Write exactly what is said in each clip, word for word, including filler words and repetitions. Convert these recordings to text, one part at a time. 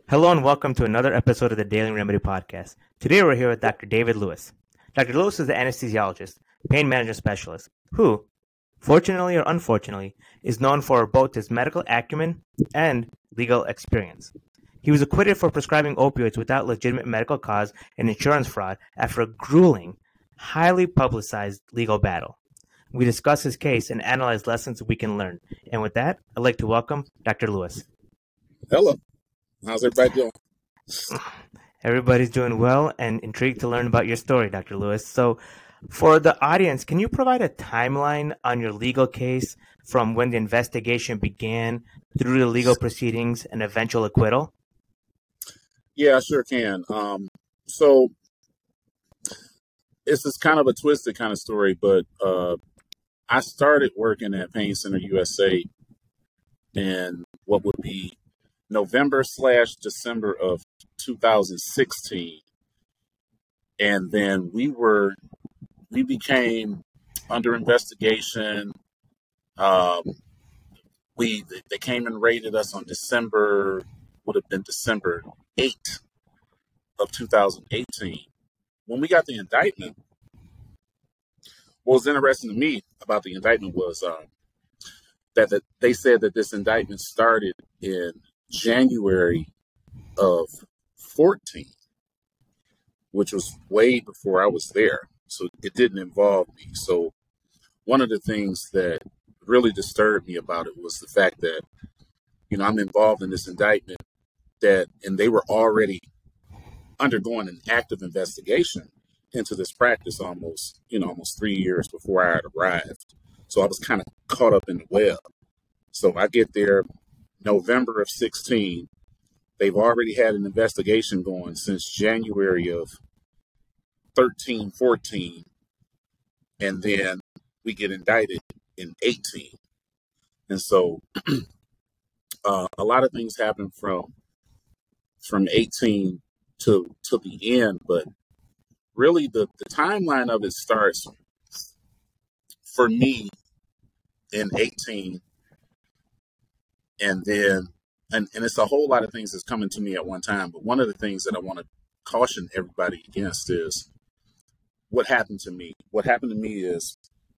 Hello and welcome to another episode of the Daily Remedy Podcast. Today we're here with Doctor David Lewis. Doctor Lewis is an anesthesiologist, pain management specialist, who, fortunately or unfortunately, is known for both his medical acumen and legal experience. He was acquitted for prescribing opioids without legitimate medical cause and insurance fraud after a grueling, highly publicized legal battle. We discuss his case and analyze lessons we can learn. And with that, I'd like to welcome Doctor Lewis. Hello. How's everybody doing? Everybody's doing well and intrigued to learn about your story, Doctor Lewis. So for the audience, can you provide a timeline on your legal case from when the investigation began through the legal proceedings and eventual acquittal? Yeah, I sure can. Um, so it's this kind of a twisted kind of story, but uh, I started working at Pain Center U S A in what would be November slash December of two thousand sixteen. And then we were, we became under investigation. Um, we, they came and raided us on December, would have been December eighth of two thousand eighteen. When we got the indictment, what was interesting to me about the indictment was uh, that, that they said that this indictment started in January of fourteen, which was way before I was there. So it didn't involve me. So one of the things that really disturbed me about it was the fact that, you know, I'm involved in this indictment that, and they were already undergoing an active investigation into this practice almost, you know, almost three years before I had arrived. So I was kind of caught up in the web. So I get there November of sixteen. They've already had an investigation going since January of thirteen, fourteen. And then we get indicted in eighteen. And so uh, a lot of things happen from from eighteen to to the end, but really the, the timeline of it starts for me in eighteen. And then, and, and it's a whole lot of things that's coming to me at one time. But one of the things that I want to caution everybody against is what happened to me. What happened to me is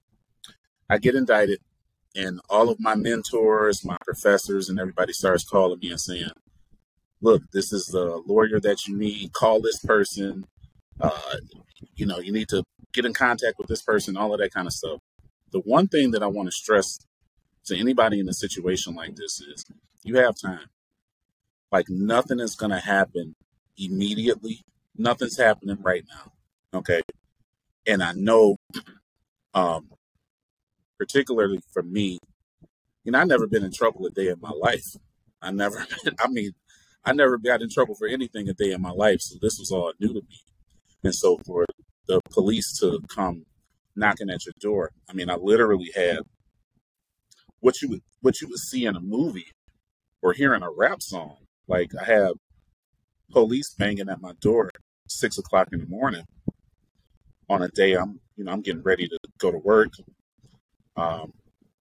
I get indicted and all of my mentors, my professors, and everybody starts calling me and saying, look, this is the lawyer that you need. Call this person. Uh, you know, you need to get in contact with this person, all of that kind of stuff. The one thing that I want to stress to anybody in a situation like this is you have time. Like nothing is going to happen immediately. Nothing's happening right now. Okay. And I know, um, particularly for me, you know, I never been in trouble a day in my life. I never, I mean, I never got in trouble for anything a day in my life. So this was all new to me. And so for the police to come knocking at your door, I mean, I literally had what you would what you would see in a movie or hear in a rap song. Like I have police banging at my door at six o'clock in the morning on a day I'm you know I'm getting ready to go to work. Um,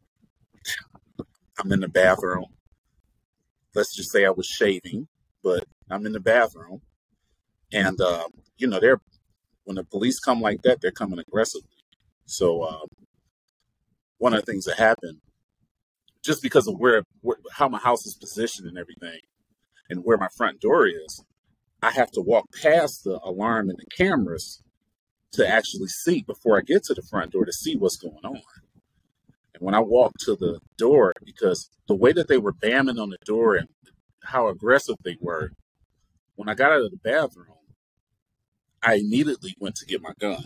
I'm in the bathroom. Let's just say I was shaving, but I'm in the bathroom, and uh, you know they're when the police come like that, they're coming aggressively. So uh, one of the things that happened, just because of where, where how my house is positioned and everything, and where my front door is, I have to walk past the alarm and the cameras to actually see before I get to the front door to see what's going on. And when I walked to the door, because the way that they were bamming on the door and how aggressive they were, when I got out of the bathroom, I immediately went to get my gun.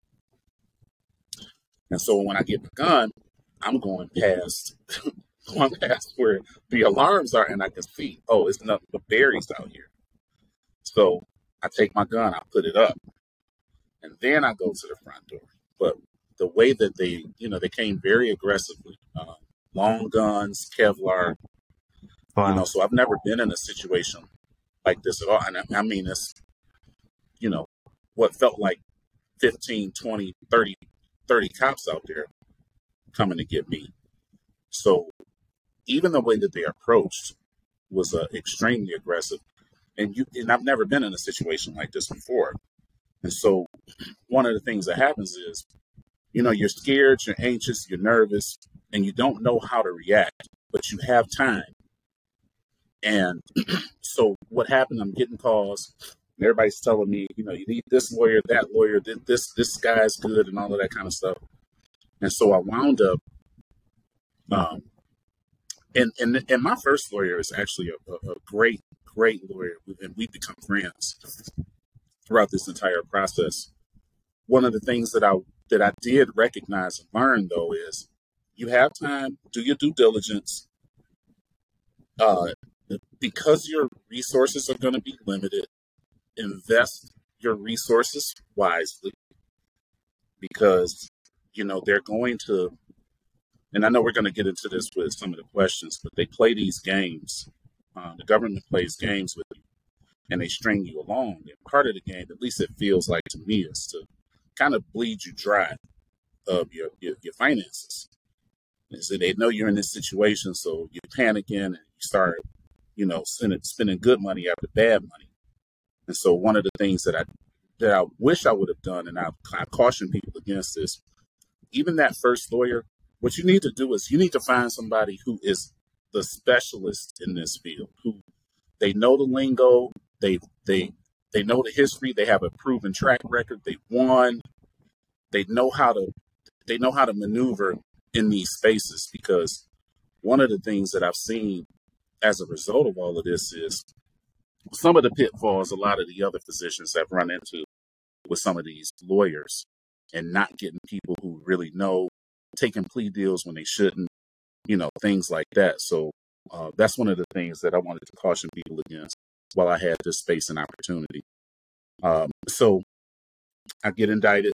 And so when I get my gun, I'm going past going past where the alarms are, and I can see, oh, it's nothing but berries out here. So I take my gun, I put it up, and then I go to the front door. But the way that they, you know, they came very aggressively, uh, long guns, Kevlar, wow. You know, so I've never been in a situation like this at all. And I, I mean, it's, you know, what felt like fifteen, twenty, thirty, thirty cops out there coming to get me. So even the way that they approached was uh, extremely aggressive. And you and I've never been in a situation like this before. And so one of the things that happens is, you know, you're scared, you're anxious, you're nervous, and you don't know how to react, but you have time. And so what happened, I'm getting calls. Everybody's telling me, you know, you need this lawyer, that lawyer, this this guy's good, and all of that kind of stuff. And so I wound up, um, and and and my first lawyer is actually a, a, a great, great lawyer, and we've become friends throughout this entire process. One of the things that I that I did recognize and learn, though, is you have time, do your due diligence, uh, because your resources are going to be limited. Invest your resources wisely, because, you know, they're going to, and I know we're going to get into this with some of the questions, but they play these games. Uh, the government plays games with you, and they string you along. And part of the game, at least it feels like to me, is to kind of bleed you dry of your, your, your finances. And so they know you're in this situation, so you panic in and you start, you know, spending, spending good money after bad money. And so one of the things that I that I wish I would have done, and I, I caution people against this, even that first lawyer, what you need to do is you need to find somebody who is the specialist in this field, who they know the lingo, they they they know the history, they have a proven track record, they won, they know how to they know how to maneuver in these spaces. Because one of the things that I've seen as a result of all of this is some of the pitfalls a lot of the other physicians have run into with some of these lawyers, and not getting people who really know, taking plea deals when they shouldn't, you know, things like that. So uh, that's one of the things that I wanted to caution people against while I had this space and opportunity. Um, so I get indicted.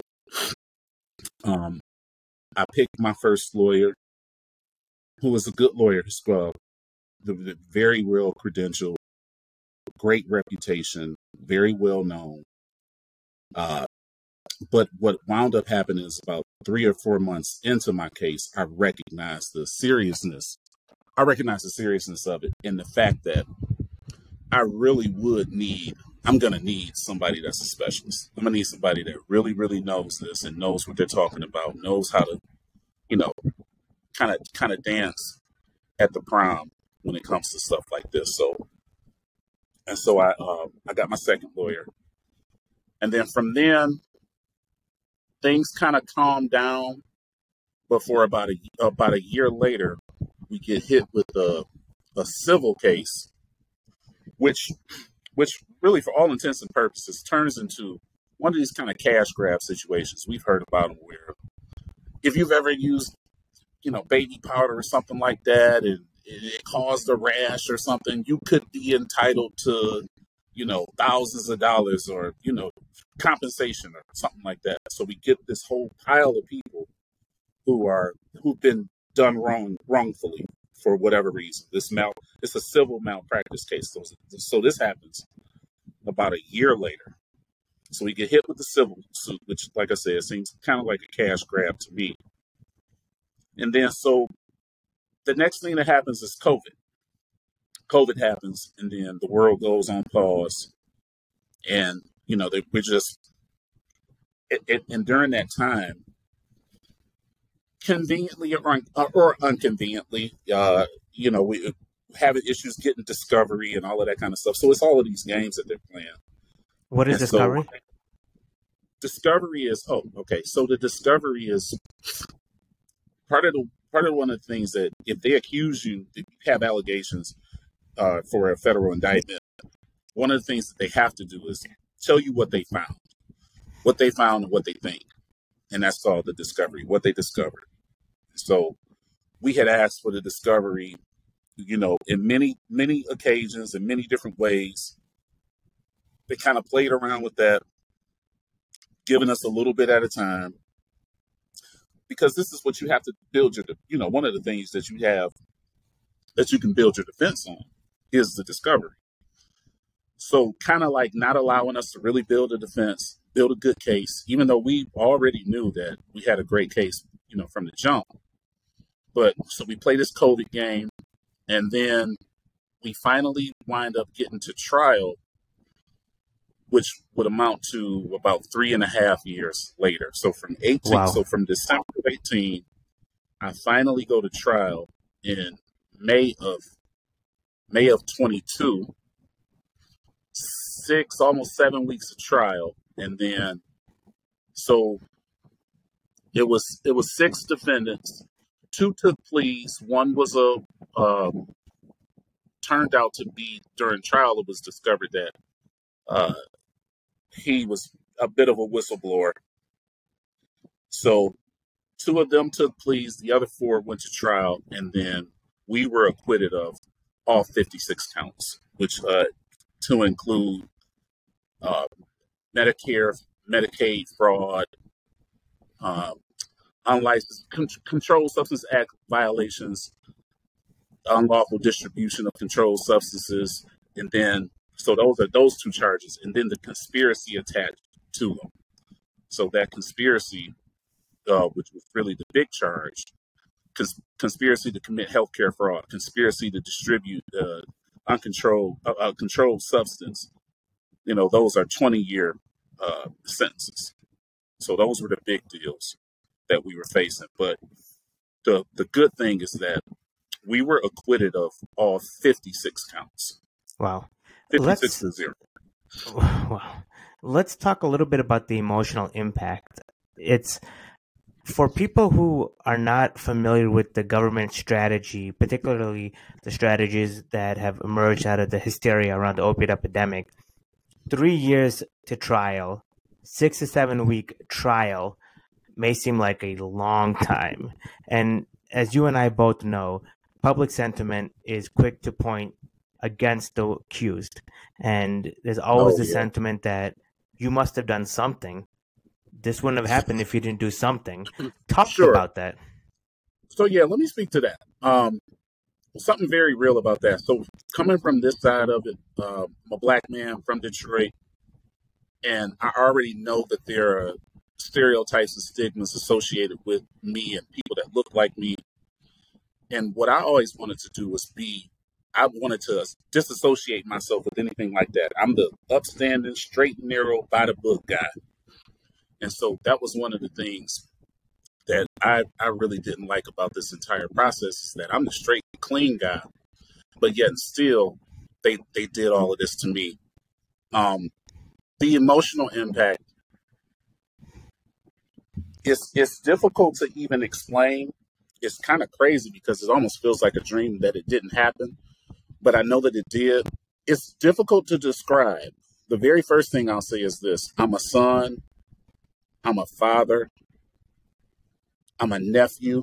Um, I picked my first lawyer, who was a good lawyer, uh, the, the very well credentialed, great reputation, very well known. Uh, but what wound up happening is about three or four months into my case, I recognized the seriousness. I recognized the seriousness of it, and the fact that I really would need, I'm going to need somebody that's a specialist. I'm going to need somebody that really, really knows this and knows what they're talking about, knows how to, you know, kind of, kind of dance at the prom when it comes to stuff like this. So, and so I, uh, I got my second lawyer. And then from then, things kind of calmed down. But for about a about a year later, we get hit with a a civil case, which which really, for all intents and purposes, turns into one of these kind of cash grab situations. We've heard about them where, if you've ever used, you know, baby powder or something like that, and it caused a rash or something, you could be entitled to, you know, thousands of dollars or, you know, compensation or something like that. So we get this whole pile of people who are who've been done wrong wrongfully for whatever reason. This mal it's a civil malpractice case. So, so this happens about a year later. So we get hit with the civil suit, which, like I said, seems kind of like a cash grab to me. And then so the next thing that happens is COVID. COVID happens, and then the world goes on pause. And, you know, they, we're just, it, it, and during that time, conveniently or, un, or unconveniently, uh, you know, we having issues getting discovery and all of that kind of stuff. So it's all of these games that they're playing. What is and discovery? So, discovery is, oh, okay. So the discovery is part of the, part of one of the things that if they accuse you, if you have allegations uh, for a federal indictment, one of the things that they have to do is tell you what they found, what they found and what they think. And that's called the discovery, what they discovered. So we had asked for the discovery, you know, in many, many occasions, in many different ways. They kind of played around with that, giving us a little bit at a time, because this is what you have to build your, you know, one of the things that you have that you can build your defense on is the discovery. So kind of like not allowing us to really build a defense, build a good case, even though we already knew that we had a great case, you know, from the jump. But so we play this COVID game, and then we finally wind up getting to trial which would amount to about three and a half years later. So from eighteen, Wow. so from December of eighteen, I finally go to trial in May of May of twenty-two. Six, almost seven weeks of trial, and then so it was it was six defendants. Two took pleas. One was a um, turned out to be during trial. It was discovered that uh, he was a bit of a whistleblower. So two of them took pleas. The other four went to trial, and then we were acquitted of all fifty-six counts, which uh, to include uh, Medicare, Medicaid fraud, uh, unlicensed con- Controlled Substance Act violations, unlawful distribution of controlled substances, and then so those are those two charges, and then the conspiracy attached to them. So that conspiracy, uh, which was really the big charge, cons- conspiracy to commit healthcare fraud, conspiracy to distribute uh, uncontrolled uh, uh, controlled substance. You know, those are twenty-year uh, sentences. So those were the big deals that we were facing. But the the good thing is that we were acquitted of all fifty-six counts. Wow. fifty-six Let's to zero. wow. Let's talk a little bit about the emotional impact. It's for people who are not familiar with the government strategy, particularly the strategies that have emerged out of the hysteria around the opiate epidemic. Three years to trial, six to seven week trial may seem like a long time. And as you and I both know, public sentiment is quick to point against the accused. And there's always Oh, the yeah. sentiment that you must have done something. This wouldn't have happened if you didn't do something. Talk Sure. about that. So, yeah, let me speak to that. Um, something very real about that. So coming from this side of it, uh, I'm a black man from Detroit, and I already know that there are stereotypes and stigmas associated with me and people that look like me. And what I always wanted to do was be, I wanted to disassociate myself with anything like that. I'm the upstanding, straight and narrow, by the book guy. And so that was one of the things that I, I really didn't like about this entire process, is that I'm the straight, clean guy, but yet and still they they did all of this to me. Um, the emotional impact is it's difficult to even explain. It's kind of crazy because it almost feels like a dream that it didn't happen, but I know that it did. It's difficult to describe. The very first thing I'll say is this: I'm a son, I'm a father, I'm a nephew,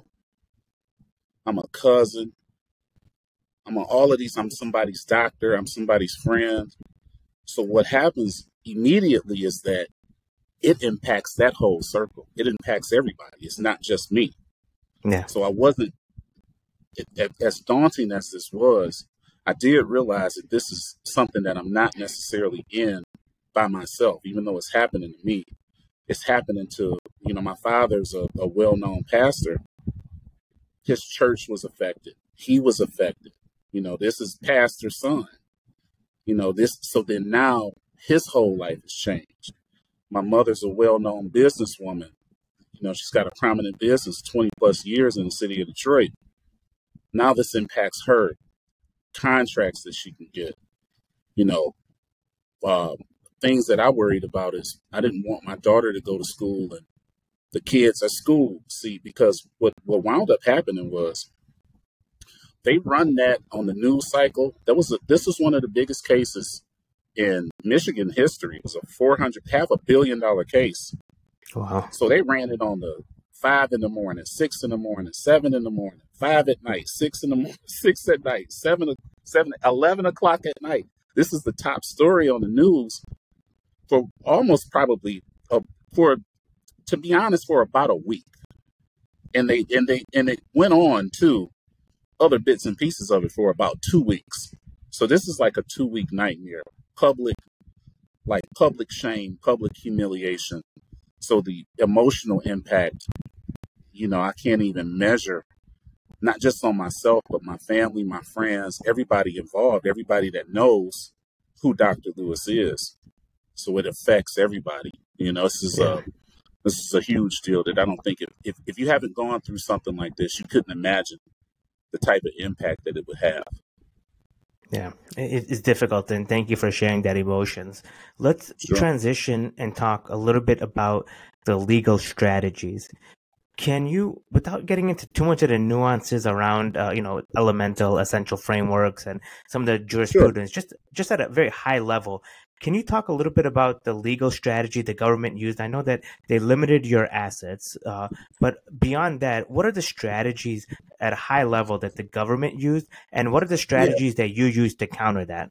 I'm a cousin, I'm a, all of these. I'm somebody's doctor, I'm somebody's friend. So what happens immediately is that it impacts that whole circle. It impacts everybody. It's not just me. Yeah. So I wasn't, it, it, as daunting as this was, I did realize that this is something that I'm not necessarily in by myself, even though it's happening to me. It's happening to, you know, my father's a, a well-known pastor. His church was affected. He was affected. You know, this is pastor's son. You know, this, so then now his whole life has changed. My mother's a well-known businesswoman. You know, she's got a prominent business, twenty plus years in the city of Detroit. Now this impacts her, contracts that she can get. You know, uh, things that I worried about is I didn't want my daughter to go to school and the kids at school see, because what, what wound up happening was they run that on the news cycle. That was a, this was one of the biggest cases in Michigan history. It was a four hundred, half a billion dollar case. Wow. So they ran it on the five in the morning, six in the morning, seven in the morning, five at night, six in the morning, six at night, seven, seven, eleven o'clock at night. This is the top story on the news for almost probably uh, for, to be honest, for about a week. And they and they and it went on to other bits and pieces of it for about two weeks. So this is like a two week nightmare, public, like public shame, public humiliation. So the emotional impact, you know, I can't even measure, not just on myself, but my family, my friends, everybody involved, everybody that knows who Doctor Lewis is. So it affects everybody. You know, this is Yeah. a this is a huge deal that I don't think if, if, if you haven't gone through something like this, you couldn't imagine the type of impact that it would have. Yeah, it, it's difficult, and thank you for sharing that emotions. Let's Sure. transition and talk a little bit about the legal strategies. Can you, without getting into too much of the nuances around, uh, you know, elemental essential frameworks and some of the Sure. jurisprudence, just just at a very high level, can you talk a little bit about the legal strategy the government used? I know that they limited your assets, uh, but beyond that, what are the strategies at a high level that the government used, and what are the Yeah. strategies that you use to counter that?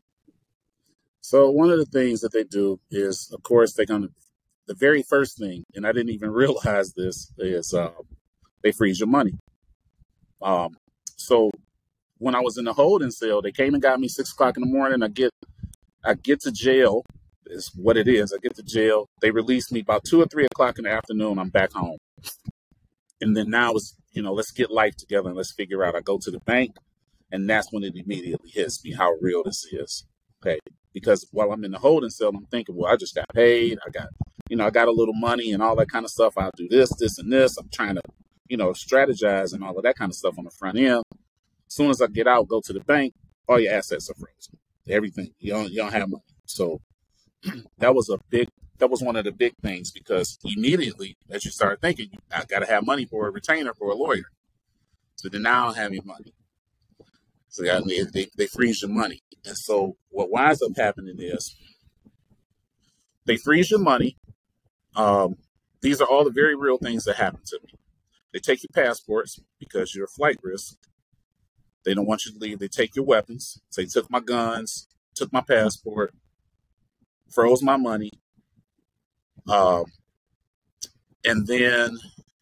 So one of the things that they do is, of course, they're going to, the very first thing, and I didn't even realize this, is uh, they freeze your money. Um, so when I was in the holding cell, they came and got me six o'clock in the morning. I get, I get to jail. Is what it is. I get to jail. They release me about two or three o'clock in the afternoon. I'm back home. And then now it's, you know, let's get life together and let's figure out. I go to the bank, and that's when it immediately hits me how real this is. Okay. Because while I'm in the holding cell, I'm thinking, well, I just got paid. I got, you know, I got a little money and all that kind of stuff. I'll do this, this, and this. I'm trying to, you know, strategize and all of that kind of stuff on the front end. As soon as I get out, go to the bank, all your assets are frozen. Everything. You don't, you don't have money. So that was a big, that was one of the big things, because immediately as you start thinking, I got to have money for a retainer for a lawyer. So then now I don't have any money. So they, they, they freeze your money. And so what winds up happening is they freeze your money. Um, these are all the very real things that happen to me. They take your passports because you're a flight risk. They don't want you to leave. They take your weapons. So they took my guns, took my passport, froze my money. Um, and then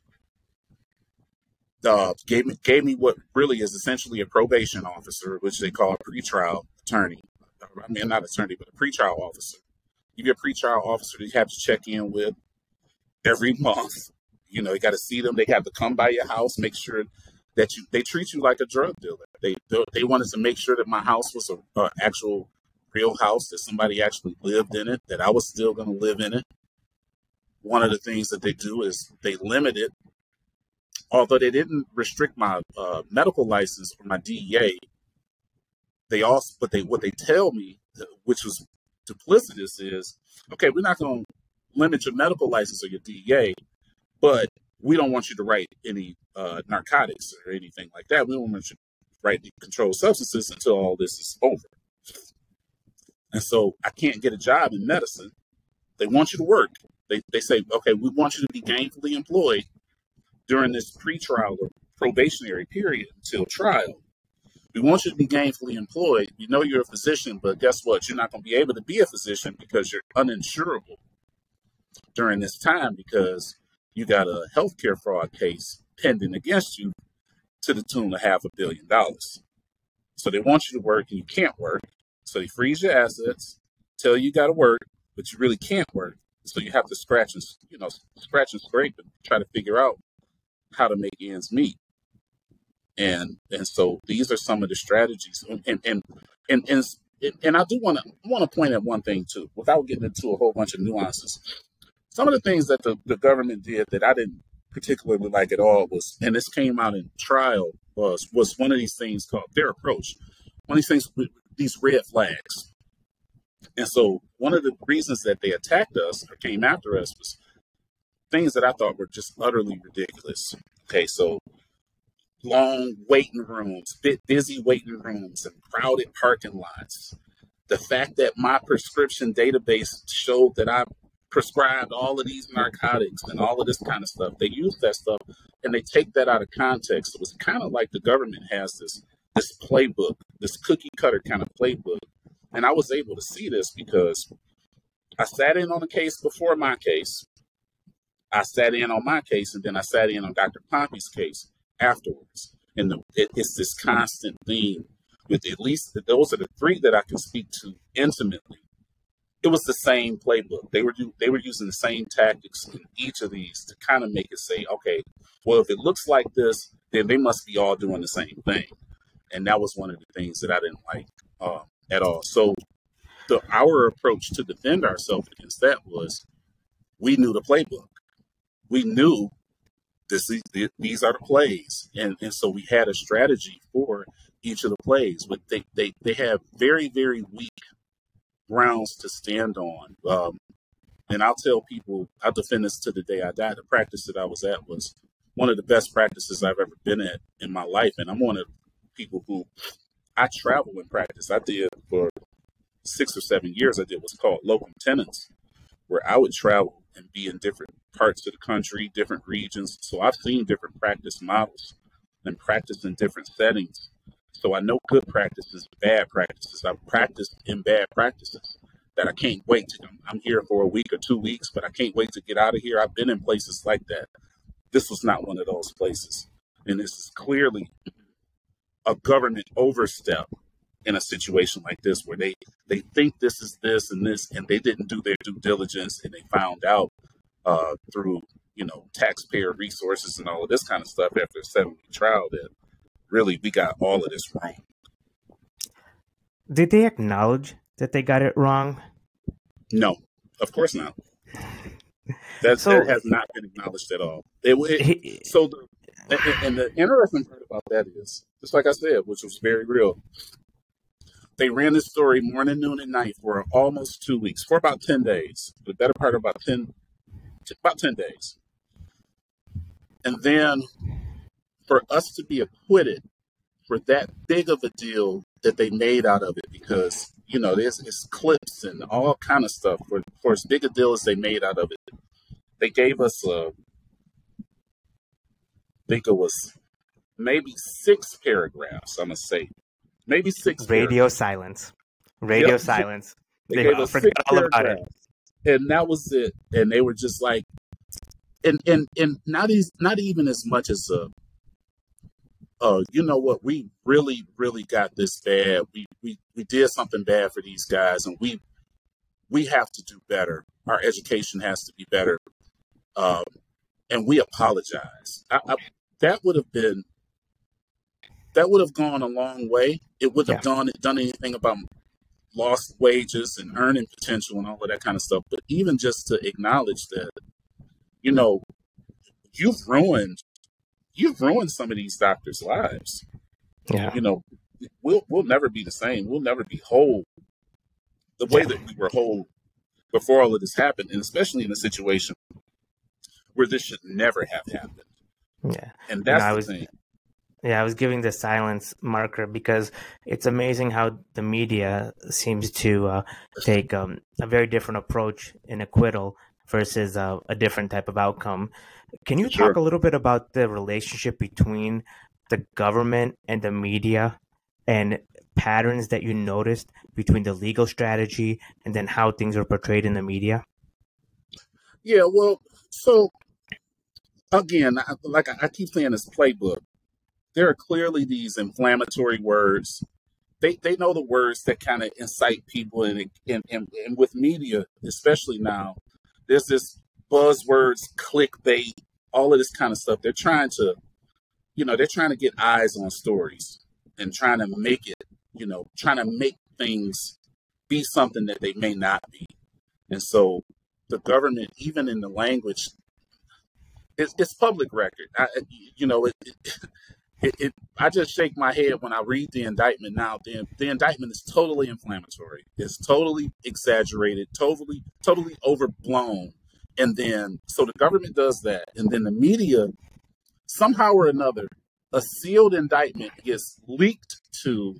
uh, gave me gave me what really is essentially a probation officer, which they call a pretrial attorney. I mean, not attorney, but a pretrial officer. Give you a pretrial officer that you have to check in with every month. You know, you got to see them. They have to come by your house, make sure that you, they treat you like a drug dealer. They they wanted to make sure that my house was a, a actual real house, that somebody actually lived in it, that I was still going to live in it. One of the things that they do is they limit it. Although they didn't restrict my uh, medical license or my D E A, they also, but they what they tell me, which was duplicitous, is, okay, we're not going to limit your medical license or your D E A, but we don't want you to write any uh, narcotics or anything like that. We don't want you to write controlled substances until all this is over. And so I can't get a job in medicine. They want you to work. They they say, okay, we want you to be gainfully employed during this pretrial or probationary period until trial. We want you to be gainfully employed. You know you're a physician, but guess what? You're not going to be able to be a physician because you're uninsurable during this time, because you got a healthcare fraud case pending against you to the tune of half a billion dollars. So they want you to work and you can't work. So they freeze your assets, tell you you got to work, but you really can't work. So you have to scratch and, you know, scratch and scrape and try to figure out how to make ends meet. And and so these are some of the strategies. And and and and, and I do want to want to point at one thing too, without getting into a whole bunch of nuances. Some of the things that the, the government did that I didn't particularly like at all was, and this came out in trial, was was one of these things called their approach. One of these things, these red flags. And so one of the reasons that they attacked us or came after us was things that I thought were just utterly ridiculous. Okay, so long waiting rooms, bit busy waiting rooms, and crowded parking lots. The fact that my prescription database showed that I prescribed all of these narcotics and all of this kind of stuff. They use that stuff and they take that out of context. It was kind of like the government has this this playbook, this cookie cutter kind of playbook. And I was able to see this because I sat in on a case before my case. I sat in on my case, and then I sat in on Doctor Pompey's case afterwards. And the, it, it's this constant theme with at least, those are the three that I can speak to intimately. It was the same playbook. They were do, they were using the same tactics in each of these to kind of make it say, okay, well, if it looks like this, then they must be all doing the same thing. And that was one of the things that I didn't like uh, at all. So the our approach to defend ourselves against that was we knew the playbook. We knew this is, these are the plays, and and so we had a strategy for each of the plays. But they they they have very very weak grounds to stand on. Um, and I'll tell people, I'll defend this to the day I die. The practice that I was at was one of the best practices I've ever been at in my life, and I'm one of the people who I travel in practice. I did for six or seven years. I did what's called locum tenens, where I would travel and be in different parts of the country, different regions. So I've seen different practice models and practice in different settings. So I know good practices, bad practices. I've practiced in bad practices that I can't wait to. I'm here for a week or two weeks, but I can't wait to get out of here. I've been in places like that. This was not one of those places. And this is clearly a government overstep in a situation like this, where they, they think this is this and this, and they didn't do their due diligence, and they found out uh, through, you know, taxpayer resources and all of this kind of stuff after a seven-week trial that really we got all of this wrong. Did they acknowledge that they got it wrong? No, of course not. That, so, that has not been acknowledged at all. It, it, he, so, the, and, and the interesting part about that is, just like I said, which was very real, they ran this story morning, noon, and night for almost two weeks, for about ten days. The better part of about ten, about ten days. And then for us to be acquitted for that big of a deal that they made out of it, because, you know, there's, there's clips and all kind of stuff. For, for as big a deal as they made out of it, they gave us, a, I think it was maybe six paragraphs, I'm going to say. Maybe six Radio paragraphs. silence. Radio yep. silence. They, they gave us six all about it. And that was it. And they were just like, and and, and not, as, not even as much as, a, uh, you know what, we really, really got this bad. We, we we did something bad for these guys, and we we have to do better. Our education has to be better. Um, and we apologize. I, I, that would have been, that would have gone a long way. It wouldn't have yeah. done, done anything about lost wages and earning potential and all of that kind of stuff. But even just to acknowledge that, you know, you've ruined, you've ruined some of these doctors' lives. Yeah. You know, we'll we'll never be the same. We'll never be whole the way yeah. that we were whole before all of this happened, and especially in a situation where this should never have happened. Yeah. And that's and I the was, thing. Yeah, I was giving the silence marker because it's amazing how the media seems to uh, take um, a very different approach in acquittal versus uh, a different type of outcome. Can you Sure. talk a little bit about the relationship between the government and the media and patterns that you noticed between the legal strategy and then how things are portrayed in the media? Yeah, well, so again, I, like I keep saying, this playbook. There are clearly these inflammatory words. They they know the words that kind of incite people, and, and and and with media, especially now, there's this buzzwords, clickbait, all of this kind of stuff. They're trying to, you know, they're trying to get eyes on stories and trying to make it, you know, trying to make things be something that they may not be. And so the government, even in the language, it's, it's public record. I, you know, it, it It, it, I just shake my head when I read the indictment now. The, the indictment is totally inflammatory. It's totally exaggerated, totally, totally overblown. And then, so the government does that. And then the media, somehow or another, a sealed indictment gets leaked to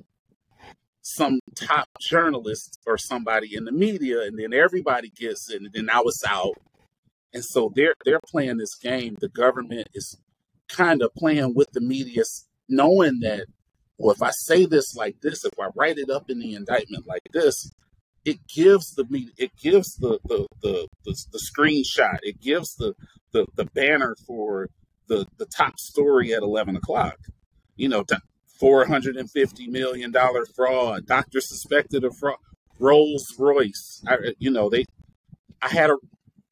some top journalist or somebody in the media. And then everybody gets it. And then now it's out. And so they're, they're playing this game. The government is kind of playing with the media, knowing that, well, if I say this like this, if I write it up in the indictment like this, it gives the media, it gives the the the, the, the screenshot, it gives the, the the banner for the the top story at eleven o'clock. You know, four hundred fifty million dollars fraud, doctor suspected of fraud, Rolls Royce. I, you know, they, I had a,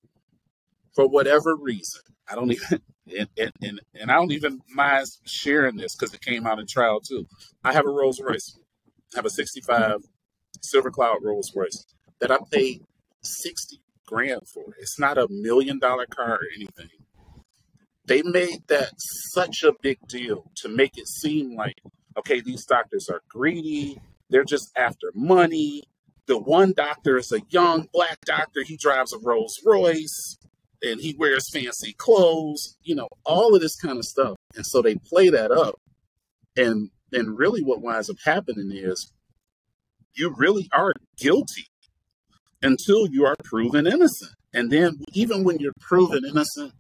for whatever reason, I don't even. And, and, and, and I don't even mind sharing this because it came out in trial too. I have a Rolls Royce. I have a sixty-five Silver Cloud Rolls Royce that I paid sixty grand for. It's not a million dollar car or anything. They made that such a big deal to make it seem like, okay, these doctors are greedy. They're just after money. The one doctor is a young black doctor. He drives a Rolls Royce and he wears fancy clothes, you know, all of this kind of stuff. And so they play that up. And, and really what winds up happening is you really are guilty until you are proven innocent. And then even when you're proven innocent,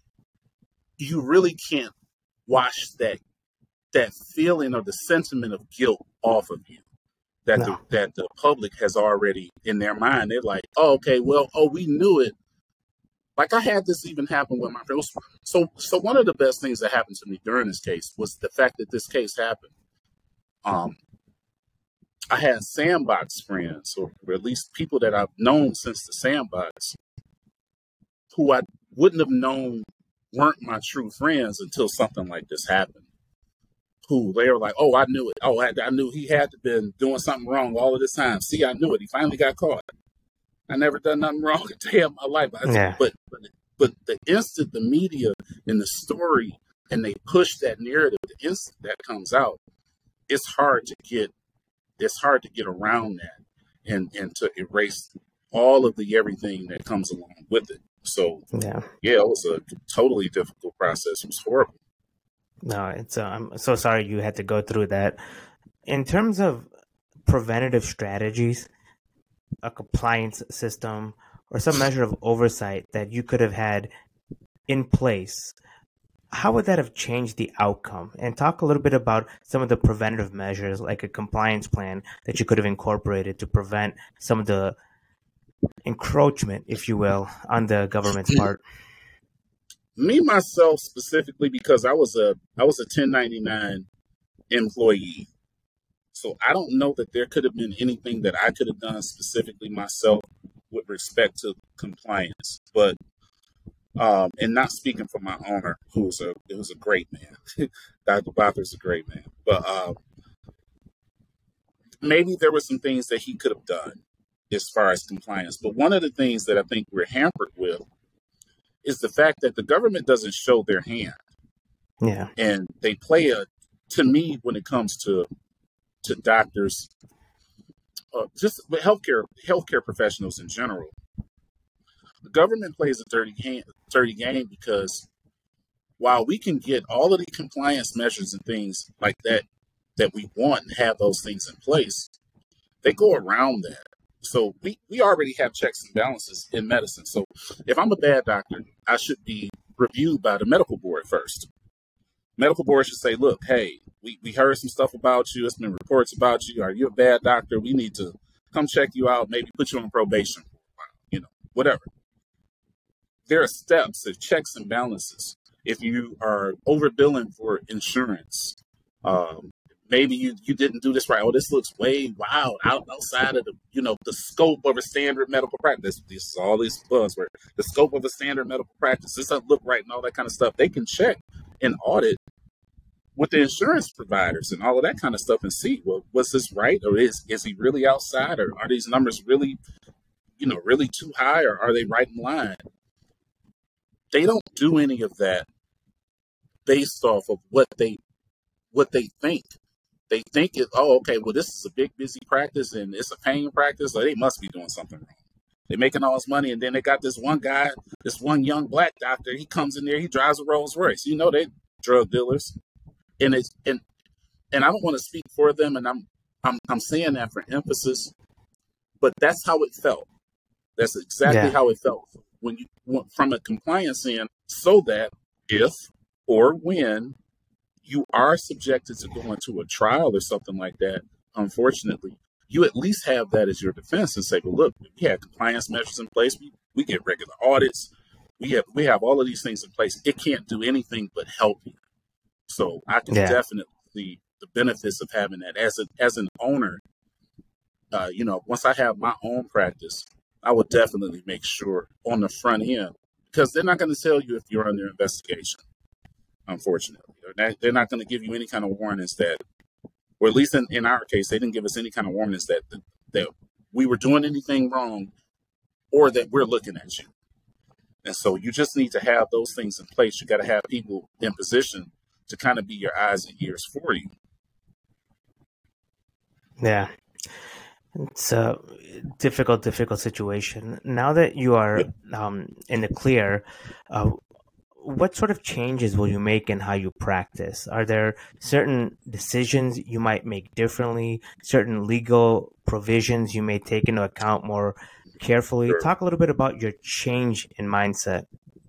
you really can't wash that that feeling or the sentiment of guilt off of you that no. the, that the public has already in their mind. They're like, oh, okay, well, oh, we knew it. Like I had this even happen with my friends. So, so one of the best things that happened to me during this case was the fact that this case happened. Um, I had sandbox friends, or at least people that I've known since the sandbox, who I wouldn't have known weren't my true friends until something like this happened. Who they were like, oh, I knew it. Oh, I, I knew he had to been doing something wrong all of this time. See, I knew it. He finally got caught. I never done nothing wrong a day of my life. I, yeah. But but but the instant the media and the story and they push that narrative, the instant that comes out, it's hard to get it's hard to get around that and and to erase all of the everything that comes along with it. So yeah, yeah, it was a totally difficult process. It was horrible. No, it's uh, I'm so sorry you had to go through that. In terms of preventative strategies, a compliance system, or some measure of oversight that you could have had in place, how would that have changed the outcome? And talk a little bit about some of the preventative measures, like a compliance plan that you could have incorporated to prevent some of the encroachment, if you will, on the government's part. Me, myself, specifically, because I was a I was a ten ninety-nine employee. So I don't know that there could have been anything that I could have done specifically myself with respect to compliance. But um, and not speaking for my owner, who's a who's a great man. Doctor Bother's a great man. But um, maybe there were some things that he could have done as far as compliance. But one of the things that I think we're hampered with is the fact that the government doesn't show their hand. Yeah. And they play a, to me, when it comes to to doctors, uh, just healthcare healthcare professionals in general, the government plays a dirty hand, dirty game, because while we can get all of the compliance measures and things like that that we want and have those things in place, they go around that. So we, we already have checks and balances in medicine. So if I'm a bad doctor, I should be reviewed by the medical board first. Medical board should say, look, hey, we, we heard some stuff about you. It's been reports about you. Are you a bad doctor? We need to come check you out, maybe put you on probation, you know, whatever. There are steps, there are checks and balances. If you are overbilling for insurance, um, maybe you, you didn't do this right. Oh, this looks way wow out, outside of the you know the scope of a standard medical practice. This is all these buzzwords. The scope of a standard medical practice. This doesn't look right and all that kind of stuff. They can check and audit with the insurance providers and all of that kind of stuff and see, well, was this right, or is is he really outside, or are these numbers really, you know, really too high, or are they right in line? They don't do any of that based off of what they what they think. They think it, oh, okay, well, this is a big, busy practice and it's a paying practice, so they must be doing something wrong. They're making all this money, and then they got this one guy, this one young black doctor. He comes in there, he drives a Rolls Royce. You know, they drug dealers, and it's and and I don't want to speak for them, and I'm I'm I'm saying that for emphasis, but that's how it felt. That's exactly yeah. how it felt when you went from a compliance end, so that if or when you are subjected to going to a trial or something like that, unfortunately, you at least have that as your defense and say, well, look, we have compliance measures in place. We, we get regular audits. We have we have all of these things in place. It can't do anything but help you. So I can yeah. definitely see the benefits of having that. As, a, as an owner, uh, you know, once I have my own practice, I would definitely make sure on the front end, because they're not going to tell you if you're under investigation. Unfortunately, they're not going to give you any kind of warnings that, or at least in, in our case, they didn't give us any kind of warnings that the, that we were doing anything wrong or that we're looking at you. And so you just need to have those things in place. You got to have people in position to kind of be your eyes and ears for you. Yeah. It's a difficult, difficult situation. Now that you are um, in the clear, uh, what sort of changes will you make in how you practice? Are there certain decisions you might make differently, certain legal provisions you may take into account more carefully? Sure. Talk a little bit about your change in mindset.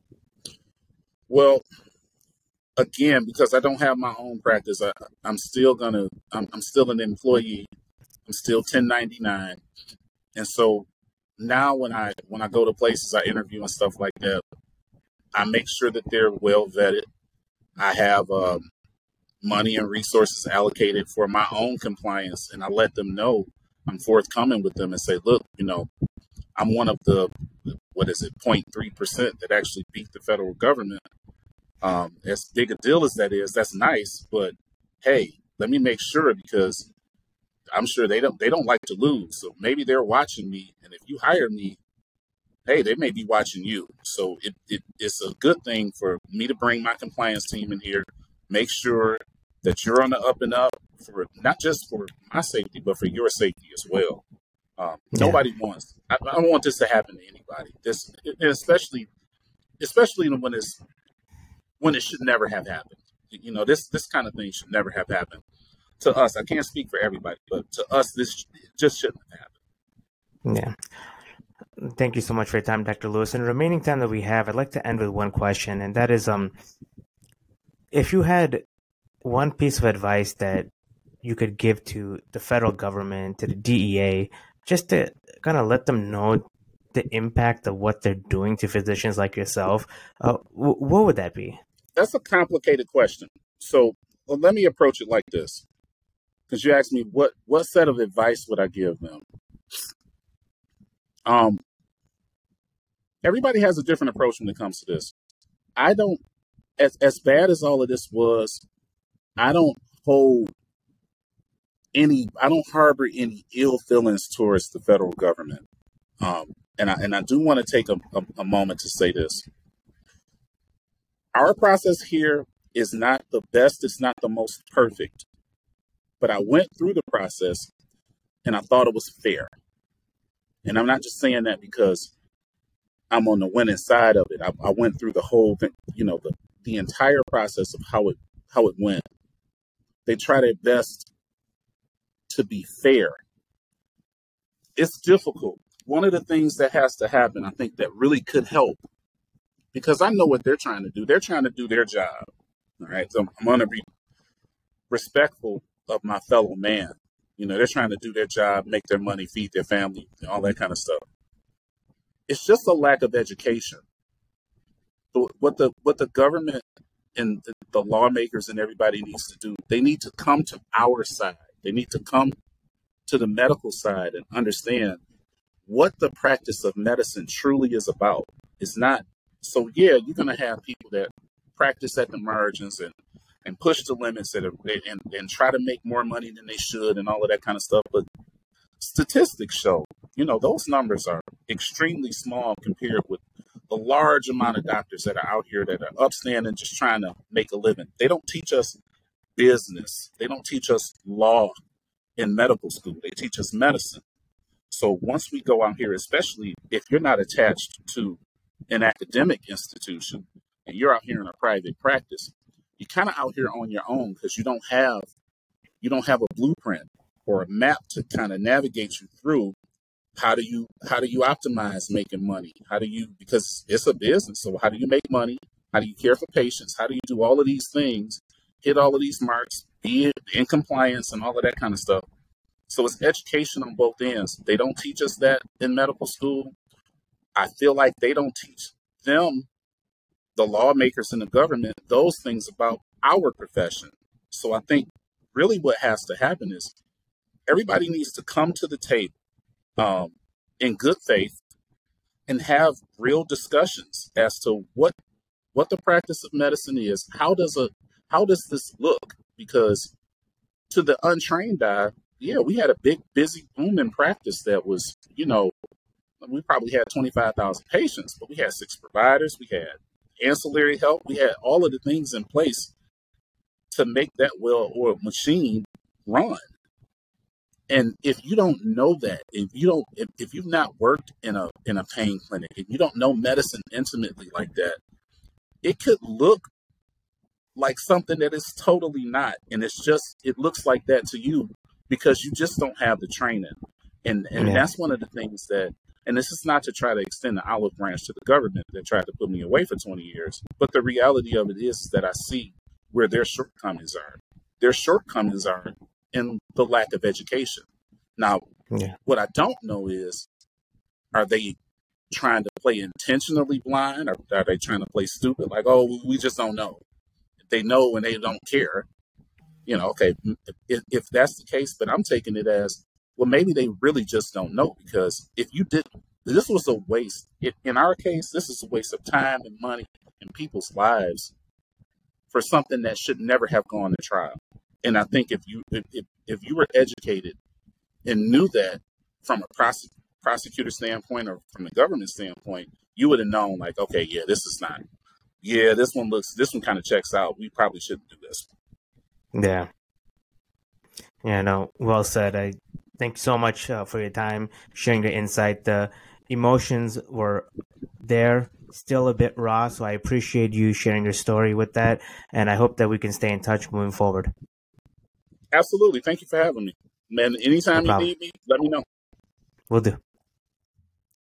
Well, again, because I don't have my own practice, I, I'm still gonna, I'm, I'm still an employee. I'm still ten ninety-nine. And so now when I, when I go to places, I interview and stuff like that, I make sure that they're well vetted. I have um, money and resources allocated for my own compliance, and I let them know I'm forthcoming with them and say, look, you know, I'm one of the, what is it, zero point three percent that actually beat the federal government. Um, as big a deal as that is, that's nice, but hey, let me make sure, because I'm sure they don't they don't like to lose. So maybe they're watching me, and if you hire me, hey, they may be watching you. So it, it it's a good thing for me to bring my compliance team in here, make sure that you're on the up and up, for not just for my safety, but for your safety as well. Um, yeah. Nobody wants. I, I don't want this to happen to anybody. This, especially, especially when it's when it should never have happened. You know, this this kind of thing should never have happened to us. I can't speak for everybody, but to us, this just shouldn't have happened. Yeah. Thank you so much for your time, Doctor Lewis. In the remaining time that we have, I'd like to end with one question, and that is, um, if you had one piece of advice that you could give to the federal government, to the D E A, just to kind of let them know the impact of what they're doing to physicians like yourself, uh, w- what would that be? That's a complicated question. So well, let me approach it like this. Because you asked me, what, what set of advice would I give them? Um, everybody has a different approach when it comes to this. I don't, as, as bad as all of this was, I don't hold any, I don't harbor any ill feelings towards the federal government. Um, and I, and I do want to take a, a, a moment to say this. Our process here is not the best. It's not the most perfect, but I went through the process and I thought it was fair. And I'm not just saying that because I'm on the winning side of it. I, I went through the whole thing, you know, the, the entire process of how it, how it went. They try their best to be fair. It's difficult. One of the things that has to happen, I think, that really could help, because I know what they're trying to do. They're trying to do their job. All right. So I'm going to be respectful of my fellow man. You know, they're trying to do their job, make their money, feed their family, all that kind of stuff. It's just a lack of education. So what the what the government and the, the lawmakers and everybody needs to do, they need to come to our side. They need to come to the medical side and understand what the practice of medicine truly is about. It's not, so yeah, you're going to have people that practice at the margins and, and push the limits and, and, and try to make more money than they should and all of that kind of stuff. But statistics show, you know, those numbers are extremely small compared with the large amount of doctors that are out here that are upstanding, just trying to make a living. They don't teach us business. They don't teach us law in medical school. They teach us medicine. So once we go out here, especially if you're not attached to an academic institution and you're out here in a private practice, you're kind of out here on your own because you don't have you don't have a blueprint or a map to kind of navigate you through. How do you how do you optimize making money? How do you, because it's a business. So how do you make money? How do you care for patients? How do you do all of these things, hit all of these marks, be in compliance and all of that kind of stuff? So it's education on both ends. They don't teach us that in medical school. I feel like they don't teach them, the lawmakers and the government, those things about our profession. So I think really what has to happen is everybody needs to come to the table um, in good faith and have real discussions as to what what the practice of medicine is. How does a how does this look? Because to the untrained eye, yeah, we had a big, busy, booming practice that was, you know, we probably had twenty-five thousand patients, but we had six providers, we had ancillary help, we had all of the things in place to make that well-oiled machine run. And if you don't know that, if you don't, if, if you've not worked in a in a pain clinic, if you don't know medicine intimately like that, it could look like something that is totally not. And it's just, it looks like that to you because you just don't have the training. And and Yeah. that's one of the things that, and this is not to try to extend the olive branch to the government that tried to put me away for twenty years. But the reality of it is that I see where their shortcomings are. Their shortcomings are in the lack of education. Now, Yeah. what I don't know is, are they trying to play intentionally blind, or are they trying to play stupid? Like, oh, we just don't know. They know and they don't care. You know, okay, if, if that's the case, but I'm taking it as, well, maybe they really just don't know, because if you did, this was a waste. It, in our case, this is a waste of time and money and people's lives for something that should never have gone to trial. And I think if you if, if, if you were educated and knew that from a prosec- prosecutor standpoint or from the government standpoint, you would have known, like, okay, yeah, this is not, yeah, this one looks, this one kind of checks out. We probably shouldn't do this. Yeah. Yeah, no, well said. I thank you so much uh, for your time, sharing your insight. The emotions were there, still a bit raw, so I appreciate you sharing your story with that, and I hope that we can stay in touch moving forward. Absolutely. Thank you for having me. Man, No anytime you problem. need me, let me know. Will do.